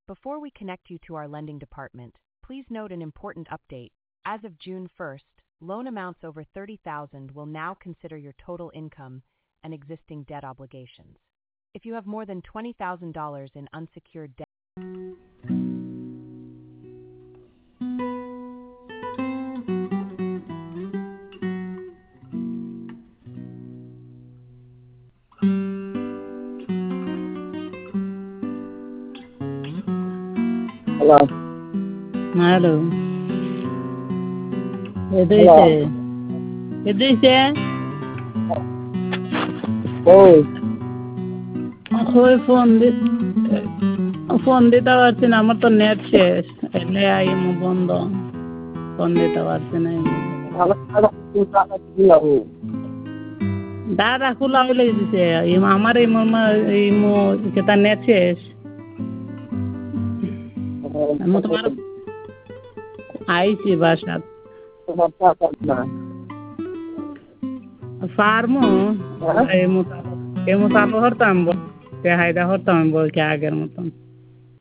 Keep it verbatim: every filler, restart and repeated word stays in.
Before we connect you to our lending department, please note an important update. As of June first, loan amounts over thirty thousand dollars will now consider your total income and existing debt obligations. If you have more than twenty thousand dollars in unsecured debt, Hello. Hello. Edu Hello. ise. Edu ise. ওই ওই phone দি phone দিতে পারছি না আমার তো net শেষ এলে I মো বন্ধ ফোন দিতে পারছি না দাদা খোলা হইলে দিছে আমার এই মোর এই মো কেতা নেট শেষ আমি তোমার আইছি বাসা ফার্মো এই মো এই মো সাপ হরতাম তে হায়দা হরতাম বল কে আগের মতন